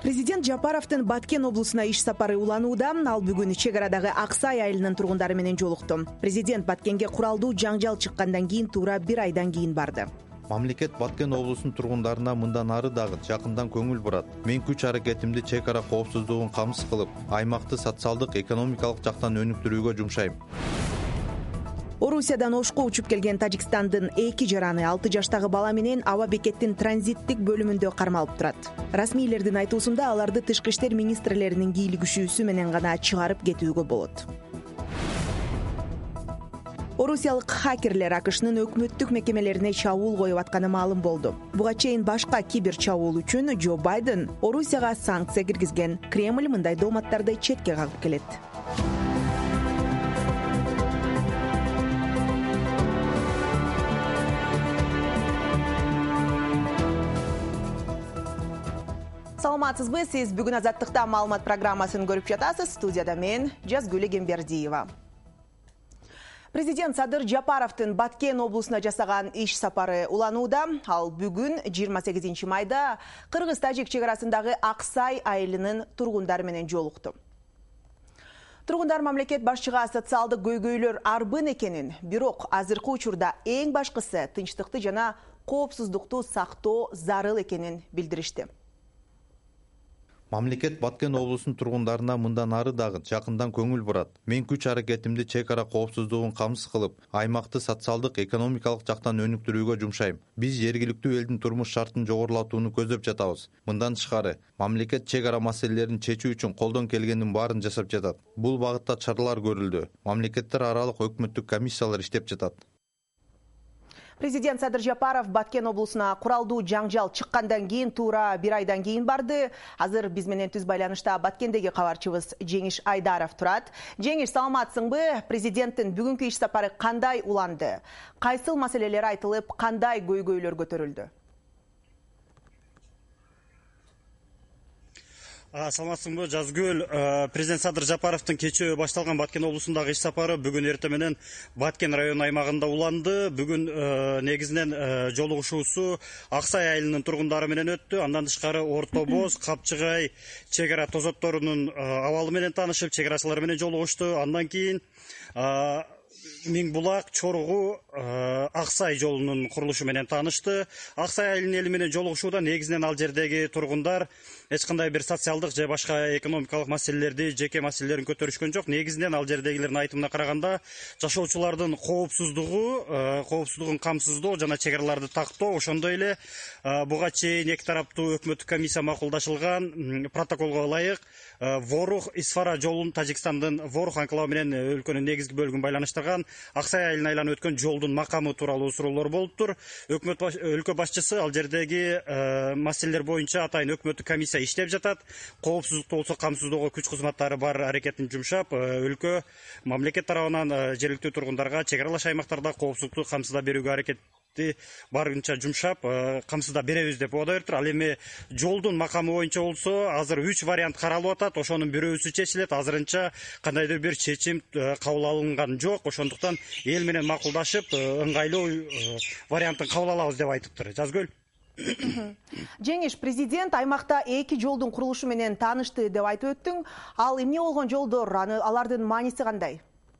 Президент Жапаровдун Баткен облусуна иш сапары уланууда. Ал бүгүн чек арадагы Аксай айылынын тургундары менен жолукту. Президент Баткенге куралдуу жаңжал чыккандан кийин туура 1 айдан кийин барды. Мамлекет Баткен облусунун тургундарына мындан ары дагы жакындан көңүл бурат. Мен күч аракетимди чек ара коопсуздугун камсыз кылып, аймакты социалдык, экономикалык жактан өнүктүрүүгө жумшайм. Орусиядан Ошко учуп келген Тажикстандын 2 жараны 6 жаштагы бала менен аба бекеттин транзиттик бөлүмүндө кармалып турат. Расмийлердин айтуусунда аларды тышкы иштер министрлеринин кийлигишүүсү менен гана чыгарып кетүүгө болот. Орусиялык хакерлер АКШнын өкмөттүк мекемелерине чабуул коюп атканы маалым болду. Буга чейин башка кибер чабуул үчүн Джо Байден Орусияга санкция киргизген. Кремль мындай дооматтарды четке кагып келет. Саламатсызбы, сиз бүгүн Азаттыкта маалымат программасын көрүп жатасыз. Студияда мен Жазгүл Эгембердиева. Президент Садыр Жапаровдун Баткен облусуна жасаган иш сапары уланууда. Ал бүгүн 28 майда Кыргыз-Тажик чек арасындагы Аксай айылынын тургундары менен жолукту. Тургундар мамлекет башчыга социалдык көйгөйлөр арбын экенин, бирок азыркы учурда эң башкысы тынчтыкты жана коопсуздукту сактоо зарыл экенин билдиришти. Мамлекет Баткен облусунун тургундарына мындан ары дагы жакындан көңүл бурат. Мен күч аракетимди чек ара коопсуздугун камсыз кылып, аймакты социалдык, экономикалык жактан өнүктүрүүгө жумшайм. Биз жергиликтүү элдин турмуш шартын жогорулатууну көздөп жатабыз. Мындан тышкары, мамлекет чек ара маселелерин чечүү үчүн колдон келгендин баарын жасап жатат. Бул багытта чаралар көрүлдү. Мамлекеттер аралык өкмөттүк комиссиялар иштеп жатат. Президент Садыр Жапаров Баткен облусуна куралдуу жаңжал чыккандан кийин туура 1 айдан кийин барды. Азыр биз менен түз байланышта Баткендеги кабарчыбыз Жеңиш Айдаров турат. Жеңиш, саламатсыңбы? Президенттин бүгүнкү иш сапары кандай уланды? Кайсыл маселелер айтылып, кандай көйгөйлөр көтөрүлдү? Саламатсыңбы, Жазгүл. Президент Садыр Жапаровдун кечээ башталган Баткен облусундагы иш сапары бүгүн эртең менен Баткен район аймагында уланды. Бүгүн негизинен жолугушуусу Аксай айылынын тургундары менен өттү. Андан тышкары Орто Боз, Капчыгай чек ара тозотторунун абалы менен таанышып, чек арачылар менен жолугушту. Андан кийин Миң Булак, Чоргу, Аксай жолунун курулушу менен таанышты. Аксай айылынын эли менен жолугушууда негизинен ал жердеги тургундар эч кандай бир социалдык же башка экономикалык маселелерди, жеке маселелерин көтөрүшкөн жок. Негизинен ал жердегилердин айтымына караганда, жашоочулардын коопсуздугун камсыздоо жана чек араларды тактоо, ошондой эле буга чейин эки тараптуу өкмөттүк комиссия макулдашылган протоколго ылайык Ворух Исфара жолун Тажикстандын Ворух анклавы менен өлкөнүн негизги бөлүгүн байланыштырган Аксай айылын айланып өткөн жолдун макамы тууралуу суроолор болуптур. Өлкө башчысы ал жердеги маселелер боюнча атайын өкмөттүк комиссия иштеп жатат. Коопсуздукту болсо камсыздоого күч кызматтары бар аракетин жумшап, өлкө мамлекет тарабынан жергиликтүү тургундарга чек аралаш аймактарда коопсуздукту камсыздап берүүгө аракетти барынча жумшап, камсыздап беребиз деп убада бериптир. Ал эми жолдун макамы боюнча болсо, азыр 3 вариант каралып атат. Ошонун бирөөсү чечилет. Азырынча кандайдыр бир чечим кабыл алынган жок. Ошондуктан эл менен макулдашып, ыңгайлуу вариантын кабыл алабыз деп айтыптыр. Жазгөл. Жеңиш, президент аймакта 2 жолдун курулушу менен таанышты деп айтып өттүң. Ал эмне болгон жолдор, алардын мааниси кандай?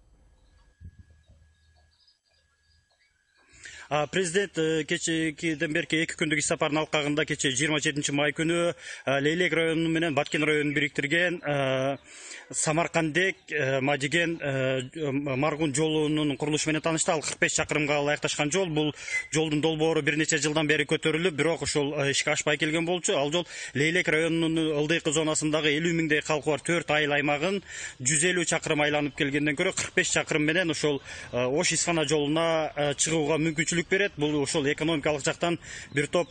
Президент кечээден берки 2 күндүк иш сапарын алкагында кечээ 27 май күнү Лейлек району менен Баткен районун бириктирген Самаркандек Мадиген Маргун жолунун курулушу менен таанышты. Ал 45 чакырымга ылайыкташкан жол. Бул жолдун долбоору бир нече жылдан бери көтөрүлүп, бирок ошол ишке ашпай келген болчу. Ал жол Лейлек районунун ылдыйкы зонасындагы 50 миңдей калкы бар 4 айыл аймагын 150 чакырым айланып келгенден көрө 45 чакырым менен ошол Ош Исфана жолуна чыгууга мүмкүнчүлүк берет. Бул ошол экономикалык жактан бир топ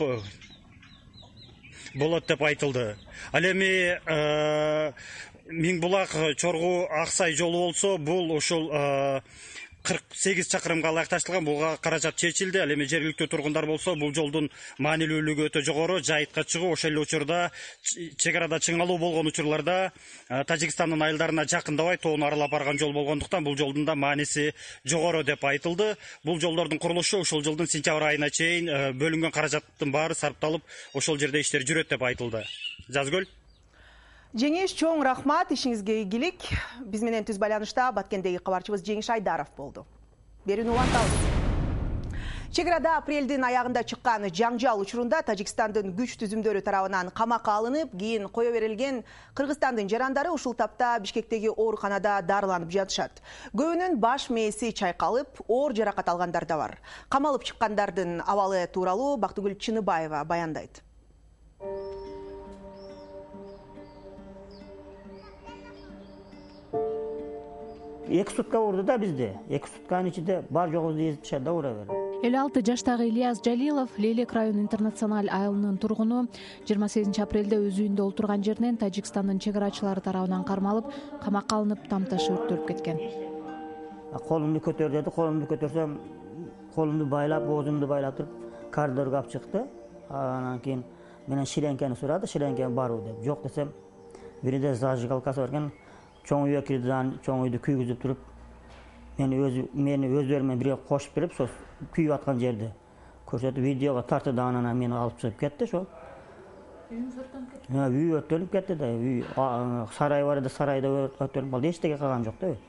болот деп айтылды. Ал эми Миң Булак Чоргу Аксай жолу болсо, бул ошол 48 чакырымга ылайыкташтырылган. Буга каражат чечилди. Ал эми жергиликтүү тургундар болсо, бул жолдун маанилүүлүгү өтө жогору. Жайытка чыгуу, ошол эле учурда чек арада чыңалуу болгон учурларда Тажикстандын айылдарына жакындабай тоону аралап барган жол болгондуктан бул жолдун да мааниси жогору деп айтылды. Бул жолдордун курулушу ошол жылдын сентябрь айына чейин бөлүнгөн каражаттын баары сарпталып, ошол жерде иштер жүрөт деп айтылды. Жазгөл. Жеңиш, чоң рахмат, ишиңизге ийгилик. Биз менен түз байланышта Баткендеги кабарчыбыз Жеңиш Айдаров болду. Берүүнү улантабыз. Чеграда апрелдин аягында чыккан жаңжал учурунда Тажикстандын күч түзүмдөрү тарабынан камакка алынып, кийин кое берилген Кыргызстандын жарандары ушул тапта Бишкектеги ооруканада дарыланып жатышат. Көбүнүн баш мээси чайкалып, оор жаракат алгандар да бар. Камалып чыккандардын абалы тууралуу Бактыгүл Чыныбаева баяндайт. 2 сутка урду да бизде. 2 сутканын ичинде бар жогубузду эзип да ура берди. 56 жаштагы Ильяс Жалилов Лейлек район интернациональ айылынын тургуну 28 апрелде өз үйүндө олтурган жеринен Тажикстандын чегарачылары тарабынан кармалып, камакка алынып, тамташы өрттөлүп кеткен. Колумду көтөр деди, колумду көтөрсөм, колумду байлап, оозумду байлатып, коридорго алып чыкты. Анан кийин менен ширенкени сурады, ширенкем барбы деп. Жок десем, биринде зажигалкасы бар экен. Чоң үйгө кирди, чоң үйдү күйгүзүп туруп, мени өздөрү менен бирге кошуп берип, сол күйүп аткан жерди көрсөтүп, видеого тартты да анан мени алып чыгып кетти, ошол. Үй өрттөлүп кетти да, үй сарай бар эди, сарайда өрттөлүп калды, эчтеке калган жок да.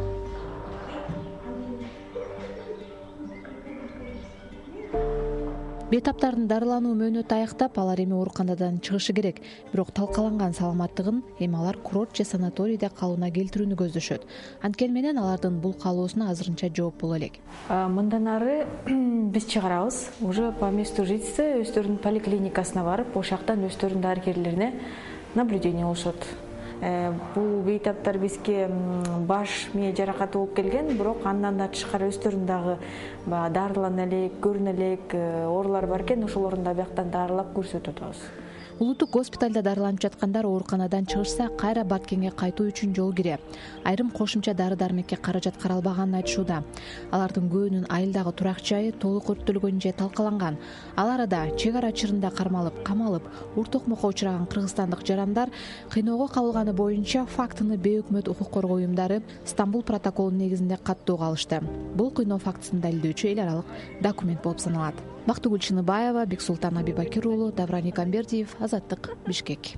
Бейтаптардын дарылануу мөөнөтү аяктап, алар эми ооруканадан чыгышы керек. Бирок талкаланган саламаттыгын эми алар курорт же санаторийде калууна келтирүүнү көздөшөт. Анткени менен алардын бул каалоосуна азырынча жооп боло элек. Мындан ары биз чыгарабыз. Уже по месту жительства өздөрүнүн поликлиникасына барып, ошактан өздөрүнүн дарыгерлерине наблюдение болушат. Бул бейтаптар бизге баш мээ жаракаты болуп келген, бирок андан да тышкары өздөрүнүн дагы дарылана элек, көрүнө элек оорулар бар экен, ошолорун да бияктан дарылап көрсөтүп атабыз. Улуттук госпиталда дарыланып жаткандар ооруканадан чыгышса, кайра Баткенге кайтуу үчүн жол кире. Айрым кошумча дары-дармекке каражат каралбаганын айтышууда. Алардын көбүнүн айылдагы турак жайы толук өрттөлгөн же талкаланган. Ал арада чек ара чырында кармалып, камалып, ур-токмокко учураган кыргызстандык жарандар кыйноого кабылганы боюнча фактыны бейөкмөт укук коргоо уюмдары Стамбул протоколунун негизинде каттоого алышты. Бул кыйноо фактысын далилдөөчү эл аралык документ болуп саналат. Бактыгүл Чыныбаева, Бексултан Абибакир уулу, Давран Икамбердиев, Азаттык, Бишкек.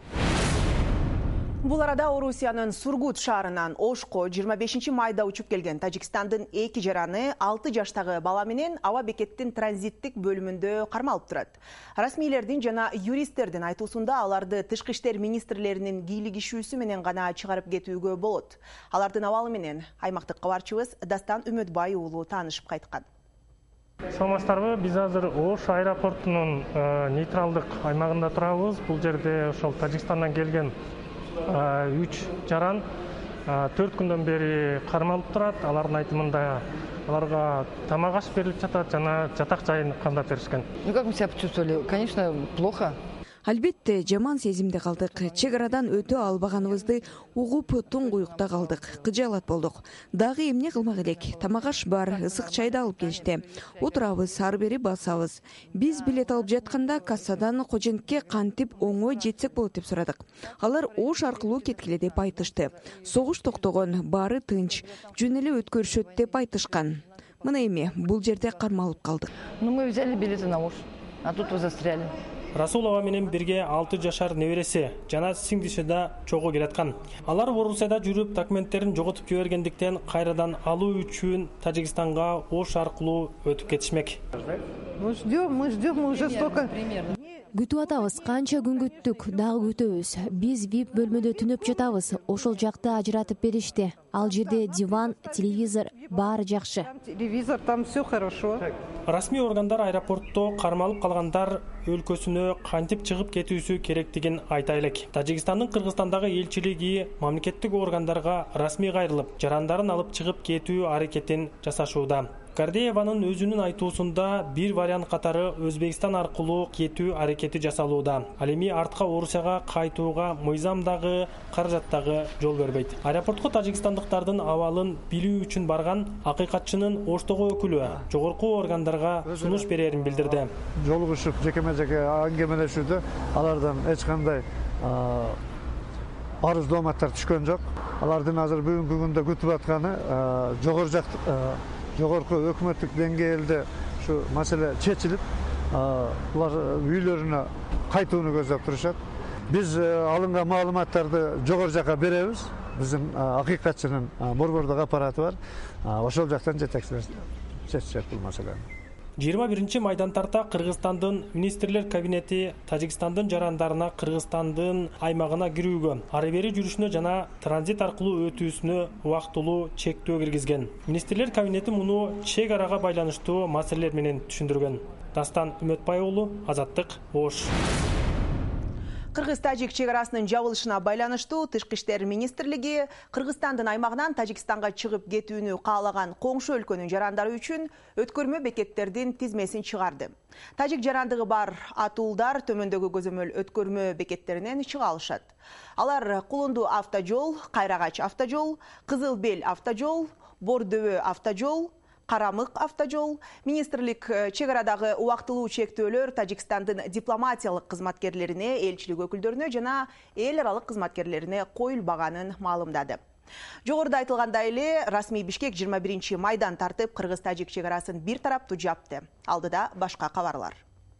Бул арада Орусиянын Сургут шаарынан Ошко 25 майда учуп келген Тажикстандын 2 жараны 6 жаштагы бала менен аба бекеттин транзиттик бөлүмүндө кармалып турат. Расмийлердин жана юристтердин айтуусунда аларды тышкы иштер министрлеринин кийлигишүүсү менен гана чыгарып кетүүгө болот. Алардын абалы менен аймактык кабарчыбыз Дастан Үмөтбай уулу таанышып кайткан. Саламатсыздарбы, биз азыр Ош аэропортунун нейтралдык аймагында турабыз. Бул жерде ошол Тажикстандан келген 3 жаран 4 күндөн бери кармалып турат. Алардын айтымында аларга тамак аш берилип жатат жана жатак жайын кандап беришкен. Как мы себя почувствовали? Конечно, плохо. Албетте, жаман сезимде калдык. Чек арадан өтө албаганыбызды угуп туңгуюкта калдык. Кыжалат болдук. Дагы эмне кылмак элек? Тамак аш бар, ысык чайды алып келишти. Отурабыз, ары бери басабыз. Биз билет алып жатканда кассадан кожентке кантип оңой жетсек болот деп сурадык. Алар Ош аркылуу кеткиле деп айтышты. Согуш токтогон, баары тынч, жөн эле өткөрүшөт деп айтышкан. Мына эми бул жерде кармалып калдык. Ну, мы взяли билеты на Ош, а тут вы застряли. Расулова менен бирге 6 жашар небереси жана сиңдиши да чогуу келаткан. Алар Орусияда жүрүп документтерин жоготуп жибергендиктен кайрадан алуу үчүн Тажикстанга Ош аркылуу өтүп кетишмек. Мы ждем уже столько. Күтүп атабыз, канча күн күттүк, дагы күтөбүз. Биз VIP бөлмөдө түнөп жатабыз. Ошол жакты ажыратып беришти. Ал жерде диван, телевизор, баары жакшы. Телевизор, там все хорошо. Расмий органдар аэропортто кармалып калгандар өлкөсүнө кантип чыгып кетүүсү керектигин айта элек. Тажикстандын Кыргызстандагы элчилиги мамлекеттик органдарга расмий кайрылып, жарандарын алып чыгып кетүү аракетин жасашууда. Кардееванын өзүнүн айтуусунда бир вариант катары Өзбекстан аркылуу кетүү аракети жасалууда. Ал эми артка Орусияга кайтууга мыйзам дагы, каражат дагы жол бербейт. Аэропортко тажикстандыктардын абалын билүү үчүн барган акыйкатчынын Оштогу өкүлү жогорку органдарга сунуш берерин билдирди. Жолугушуп жекеме-жеке аңгемелешүүдө алардан эч кандай арыз дооматтар түшкөн жок. Алардын азыр бүгүнкү күндө күтүп атканы жогорку өкмөттүк деңгээлде ушу маселе чечилип, булар үйлөрүнө кайтууну көздөп турушат. Биз алынган маалыматтарды жогору жакка беребиз. Биздин акыйкатчынын борбордук аппараты бар. Ошол жактан жетекчилер чечет бул маселени. 21 майдан тарта Кыргызстандын министрлер кабинети Тажикстандын жарандарына Кыргызстандын аймагына кирүүгө, ары бери жүрүшүнө жана транзит аркылуу өтүүсүнө убактылуу чектөө киргизген. Министрлер кабинети муну чек арага байланыштуу маселелер менен түшүндүргөн. Дастан Үмөтбай уулу, Азаттык, Ош. Кыргыз-Тажик чегарасынын жабылышына байланыштуу Тышкы иштер министрлиги Кыргызстандын аймагынан Тажикстанга чыгып кетүүнү каалаган коңшу өлкөнүн жарандары үчүн өткөрмө бекеттердин тизмесин чыгарды. Тажик жарандыгы бар атуулдар төмөндөгү көзөмөл өткөрмө бекеттеринен чыга алышат. Алар Кулунду автожол, Кайрагач автожол, Кызыл Бел автожол, Бордөбө автожол, Карамык автожол. Министрлик чегарадагы убактылуу чектөөлөр Тажикстандын дипломатиялык кызматкерлерине, элчилик өкүлдөрүнө жана эл аралык кызматкерлерине коюлбаганын маалымдады. Жогоруда айтылгандай эле, расмий Бишкек 21 майдан тартып Кыргыз-Тажик чегарасын бир тараптуу жапты. Алдыда башка кабарлар.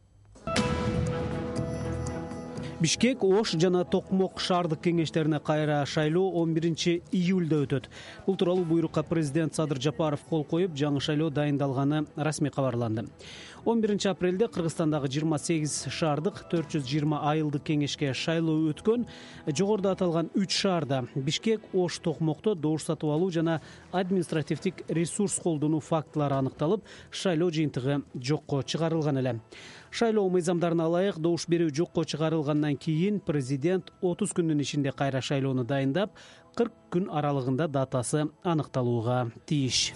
Бишкек, Ош жана Токмок шаардык кеңештерине кайра шайлоо 11 июлда өтөт. Бул тууралуу буйрукка президент Садыр Жапаров кол коюп, жаңы шайлоо дайындалганы расмий кабарланды. 11 апрелде Кыргызстандагы 28 шаардык 420 айылдык кеңешке шайлоо өткөн. Жогоруда аталган 3 шаарда Бишкек, Ош, Токмокто добуш сатып алуу жана административдик ресурс колдонуу фактылары аныкталып, шайлоо жыйынтыгы жокко чыгарылган эле. Шайлоо мыйзамдарына ылайык добуш берүү жокко чыгарылгандан кийин президент 30 күндүн ичинде кайра шайлоону дайындап, 40 күн аралыгында датасы аныкталууга тийиш.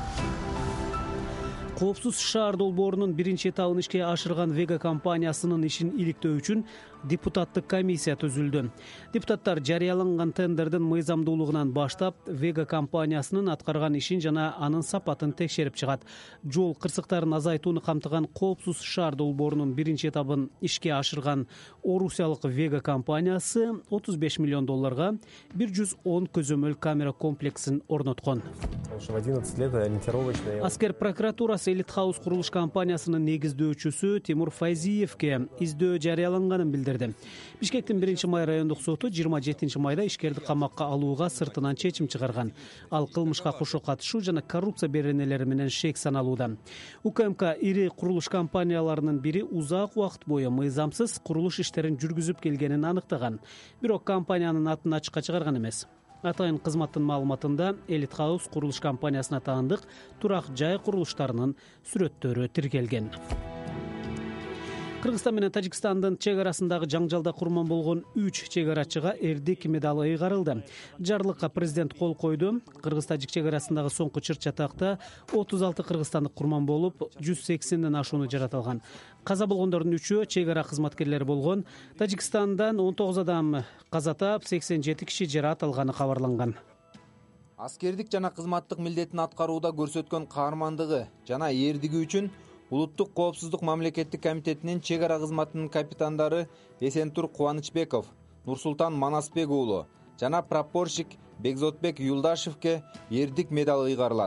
Коопсуз шаар долбоорунун биринчи этабын ишке ашырган Вега компаниясынын ишин иликтөө үчүн депутаттык комиссия түзүлдү. Депутаттар жарыяланган тендердин мыйзамдуулугунан баштап, Вега компаниясынын аткарган ишин жана анын сапатын текшерип чыгат. Жол кырсыктарын азайтууну камтыган коопсуз шаар долбоорунун биринчи этабын ишке ашырган орусиялык Вега компаниясы $35 миллион 110 көзөмөл камера комплексин орноткон. В 11 лет ориентировочный. Аскер прокуратурасы Элит Хаус курулуш компаниясынын негиздөөчүсү Тимур Файзиевке издөө жарыяланганын билдирди. Бишкектин 1-май райондук соту 27 майда ишкерди камакка алууга сыртынан чечим чыгарган. Ал кылмышка кошо катышуу жана коррупция беренелери менен шек саналууда. УКМК ири курулуш компанияларынын бири узак убакыт бою мыйзамсыз курулуш иштерин жүргүзүп келгенин аныктаган. Бирок компаниянын атын ачыкка чыгарган эмес. Атайын кызматтын маалыматында Элит Хаус курулуш компаниясына таандык турак жай курулуштарынын сүрөттөрү тиркелген. Кыргызстан менен Тажикстандын чегарасындагы жаңжалда курман болгон 3 чегарачыга эрдик медалы ыйгарылды. Жарлыкка президент кол койду. Кыргыз-Тажик чегарасындагы соңку чыр-чатакта 36 кыргызстандык курман болуп, 180ден ашууну жаратылган. Каза болгондордун 3-өө чегара кызматкерлери болгон. Тажикстандан 19 адам каза таап, 87 киши жараат алганы кабарланган. Аскердик жана кызматтык милдетин аткарууда көрсөткөн каармандыгы жана эрдиги үчүн Улуттук коопсуздук мамлекеттик комитетинин чегара кызматынын капитандары Эсентур Кубанычбеков, Нурсултан Манасбек уулу жана прапорщик Бекзотбек Юлдашевке эрдик медалы ыйгарылат.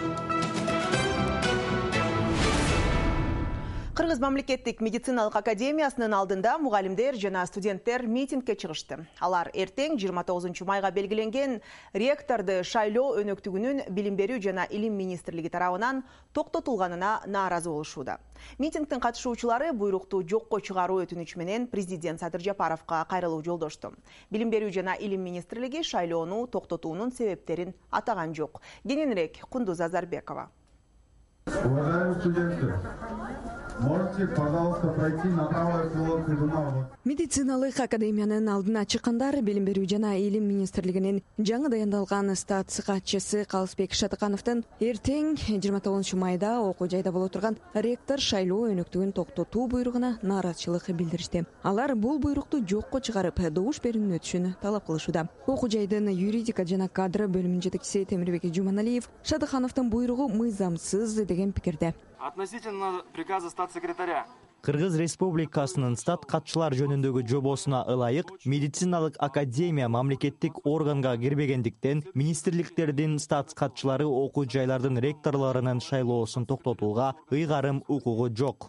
Кыргыз мамлекеттик медициналык академиясынын алдында мугалимдер жана студенттер митингке чыгышты. Алар эртең 29 майга белгиленген ректорду шайлоо өнөктүгүнүн билим берүү жана илим министрлиги тарабынан токтотулганына нааразы болушууда. Митингдин катышуучулары буйрукту жокко чыгаруу өтүнүчү менен президент Садыр Жапаровго кайрылуу жолдошту. Билим берүү жана илим министрлиги шайлоону токтотуунун себептерин атаган жок. Кененирээк Кундуз Азарбекова. Уважаемые студенты, можете, пожалуйста, пройти на правое крыло трибунала. Медициналык академиянын алдына чыккандар билим берүү жана илим министрлигинин жаңы дайындалган статс катчысы Калысбек Шатыкановдун эртең 29 майда окуу жайда боло турган ректор шайлоо өнөктүгүн токтотуу буйругуна нааразычылык билдиришти. Алар бул буйрукту жокко чыгарып, добуш берүүнүн өтүшүн талап кылышууда. Окуу жайдын юридика жана кадр бөлүмүнүн жетекчиси Темирбек Жуманалиев Шатыкановдун буйругу мыйзамсыз деген пикирде. Относительно приказа статс-секретаря. Кыргыз Республикасынын стат катчылар жөнүндөгү жобосуна ылайык медициналык академия мамлекеттик органга кирбегендиктен министрликтердин стат катчылары окуу жайлардын ректорлорунун шайлоосун токтотууга ыйгарым укугу жок.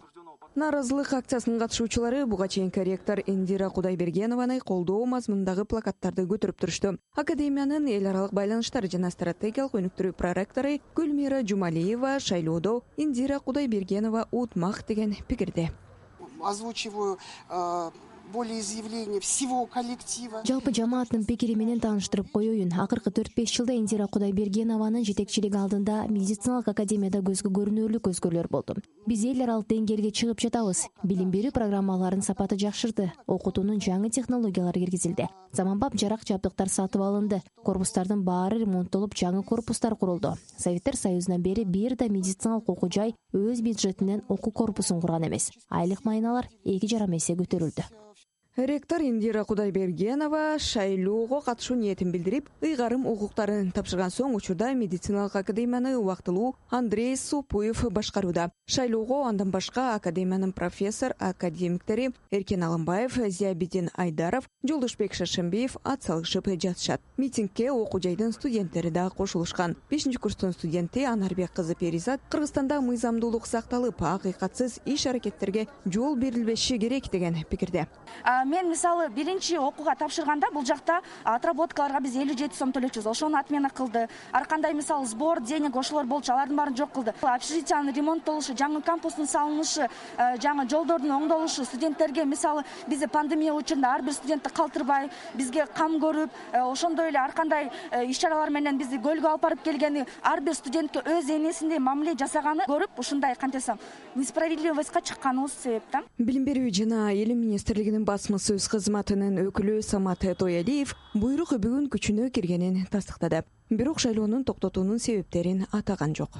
Нааразылык акциясынын катышуучулары буга чейинки ректор Индира Кудайбергенованы колдоо мазмунундагы плакаттарды көтөрүп турушту. Академиянын эл аралык байланыштар жана стратегиялык өнүктүрүү проректору Гүлмира Жумалиева шайлоодо Индира Кудайбергенова утмак деген пикирде. Озвучиваю волеизъявление всего коллектива. Жалпы жамааттын пикири менен тааныштырып коеюн. Акыркы 4-5 жылда Индира Кудайбергенованын жетекчилиги алдында медициналык академияда көзгө көрүнөрлүк өзгөрүүлөр болду. Биз эл аралык деңгээлге чыгып жатабыз. Билим берүү программаларынын сапаты жакшырды. Окутуунун жаңы технологиялары киргизилди. Заманбап жарак жабдыктар сатып алынды. Корпустардын баары ремонттолуп, жаңы корпустар курулду. Советтер Союзунан бери бир да медициналык окуу жай өз бюджетинен окуу корпусун курган эмес. Айлык майыналар 2,5 эсе көтөрүлдү. Ректор Индира Кудайбергенова шайлоого катышуу ниетин билдирип, ыйгарым укуктарын тапшырган соң учурда медициналык академияны убактылуу Андрей Супуев башкарууда. Шайлоого андан башка академиянын профессор академиктери Эркен Алымбаев, Зиябидин Айдаров, Жолдошбек Шаршембиев ат салышып жатышат. Митингге окуу жайдын студенттери да кошулушкан. 5-курстун студенти Анарбек кызы Перизат Кыргызстанда мыйзамдуулук сакталып, акыйкатсыз иш-аракеттерге жол берилбеши керек деген пикирде. Мен мисалы биринчи окууга тапшырганда бул жакта отработкаларга биз 57 сом төлөчүбүз. Ошону отмена кылды. Ар кандай мисалы сбор, денег ошолор болчу, алардын баарын жок кылды. Общежитиянын ремонттолушу, жаңы кампустун салынышы, жаңы жолдордун оңдолушу, студенттерге мисалы биз пандемия учурунда ар бир студентти калтырбай, бизге кам көрүп, ошондой эле ар кандай иш-чаралар менен бизди көлгө алып барып келгени, ар бир студентке өз энесиндей мамиле жасаганы көрүп, ушундай кантесем несправедливостька чыкканыбыз себеп да. Билим берүү жана Элим министрлигинин басма сөз кызматынын өкүлү Самат Тоялиев буйрук бүгүн күчүнө киргенин тастыктады. Бирок шайлоонун токтотуунун себептерин атаган жок.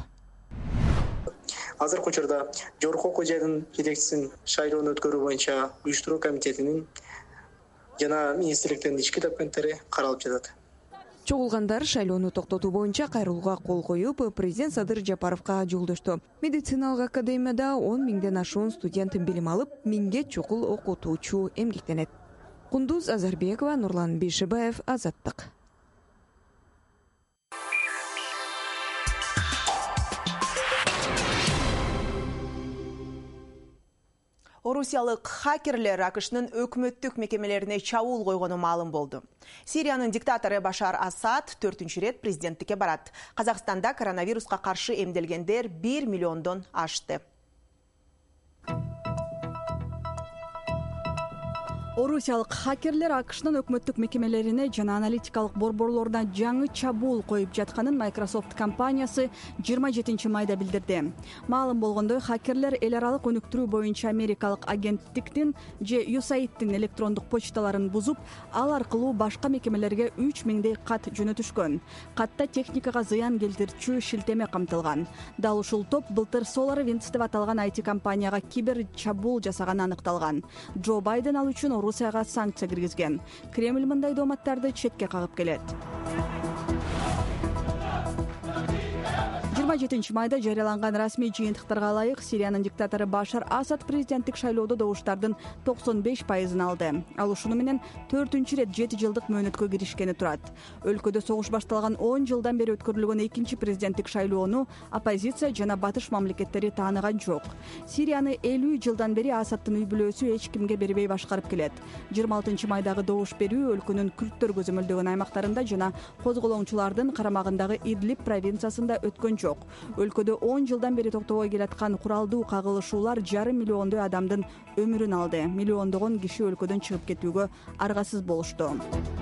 Азыркы учурда жогорку окуу жайдын жетекчисин шайлоону өткөрүү боюнча уюштуруу комитетинин жана министрликтин ички документтери каралып жатат. Чогулгандар шайлоону токтотуу боюнча кайрылууга кол коюп, президент Садыр Жапаровго жолдошту. Медициналык академияда 10 миңден ашуун студент билим алып, 1000ге чукул окутуучу эмгектенет. Кундуз Азарбекова, Нурлан Бишибаев, Азаттык. Орусиялык хакерлер АКШнын өкмөттүк мекемелерине чабуул койгону маалым болду. Сириянын диктатору Башар Асад 4-чү рет президенттикке барат. Казакстанда коронавируска каршы эмделгендер 1 миллиондон ашты. Орусиялык хакерлер АКШнын өкмөттүк мекемелерине жана аналитикалык борборлоруна жаңы чабуул коюп жатканын Microsoft компаниясы 27 майда билдирди. Маалым болгондой, хакерлер эл аралык өнүктүрүү боюнча америкалык агенттиктин же USAID-тин электрондук почталарын бузуп, ал аркылуу башка мекемелерге 3000дей кат жөнөтүшкөн. Катта техникага зыян келтирчү шилтеме камтылган. Дал ушул топ былтыр SolarWinds деп аталган IT компанияга кибер чабуул жасаганы аныкталган. Джо Байден ал үчүн Орусияга санкция киргизген. Кремль мындай дооматтарды четке кагып келет. 27 майда жарыяланган расмий жыйынтыктарга ылайык Сириянын диктатору Башар Асад президенттик шайлоодо добуштардын 95%-ын алды. Ал ушуну менен 4-чү рет 7 жылдык мөөнөткө киришкени турат. Өлкөдө согуш башталган 10 жылдан бери өткөрүлгөн экинчи президенттик шайлоону оппозиция жана батыш мамлекеттери тааныган жок. Сирияны 50 жылдан бери Асадтын үй бүлөсү эч кимге бербей башкарып келет. 26 майдагы добуш берүү өлкөнүн күрттөр көзөмөлдөгөн аймактарында жана козголоңчулардын карамагындагы Идлиб провинциясында өткөн жок. Өлкөдө 10 жылдан бери токтобой келаткан куралдуу кагылышуулар 500 миллиондой адамдын өмүрүн алды. Миллиондогон киши өлкөдөн чыгып кетүүгө аргасыз болушту.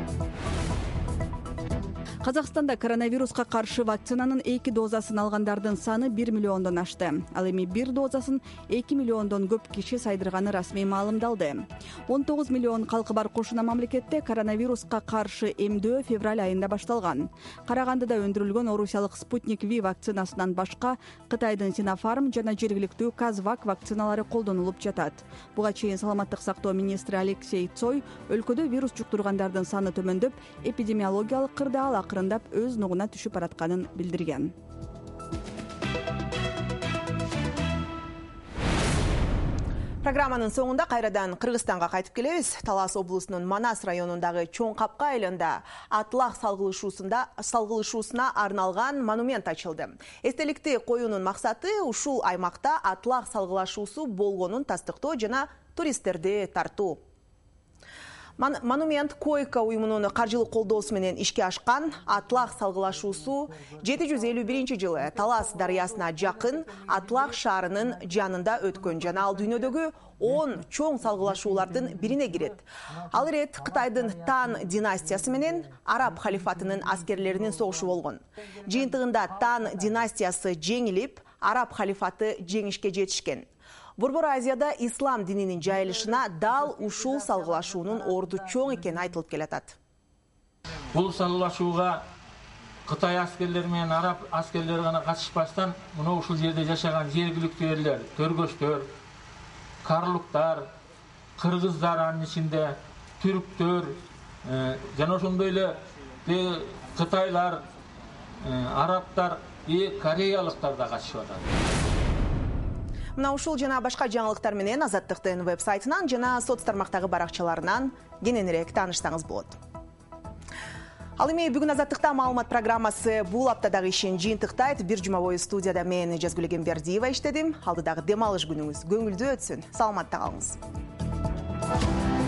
Казакстанда коронавируска каршы вакцинанын 2 дозасын алгандардын саны 1 миллиондон ашты. Ал эми 1 дозасын 2 миллиондон көп киши сайдырганы расмий маалымдалды. 19 миллион калкы бар кошуна мамлекетте коронавируска каршы эмдөө февраль айында башталган. Карагандыда өндүрүлгөн орусиялык Спутник V вакцинасынан башка Кытайдын Sinopharm жана жергиликтүү Казвак вакциналары колдонулуп жатат. Буга чейин саламаттык сактоо министри Алексей Цой өлкөдө вирус жуктургандардын саны төмөндөп, эпидемиологиялык кырдаал акырындап өз нугуна түшүп баратканын билдирген. Программанын соңында кайрадан Кыргызстанга кайтып келебиз. Талас облусунун Манас районундагы Чоң Капка айылында атлах салгылышуусуна арналган монумент ачылды. Эстеликти коюунун максаты ушул аймакта атлах салгылашуусу болгонун тастыктоо жана туристтерди тартуу. Монумент Койка уюмунун каржылык колдоосу менен ишке ашкан. Атлах салгылашуусу 751-жылы Талас дарыясына жакын Атлах шаарынын жанында өткөн жана ал дүйнөдөгү 10 чоң салгылашуулардын бирине кирет. Ал ирет Кытайдын Тан династиясы менен Араб халифатынын аскерлеринин согушу болгон. Жыйынтыгында Тан династиясы жеңилип, Араб халифаты жеңишке жетишкен. Борбор Азияда ислам дининин жайылышына дал ушул салгылашуунун орду чоң экени айтылып келатат. Бул салгылашууга Кытай аскерлери менен Араб аскерлери гана катышпастан, мына ушул жерде жашаган жергиликтүү элдер, төргөчтөр, карлуктар, кыргыздар анын ичинде, түрктөр, жана ошондой эле кытайлар, арабтар и кореялыктар да катышып атат. Мына ушул жана башка жаңылыктар менен Азаттыктын веб-сайтынан жана соц тармактагы баракчаларынан кененирээк таанышсаңыз болот. Ал эми бүгүн Азаттыкта маалымат программасы бул аптадагы ишин жыйынтыктайт. Бир жума бою студияда мен Жазгүл Эгембердиева иштедим. Алдыдагы дем алыш күнүңүз көңүлдүү өтсүн. Саламатта калыңыз.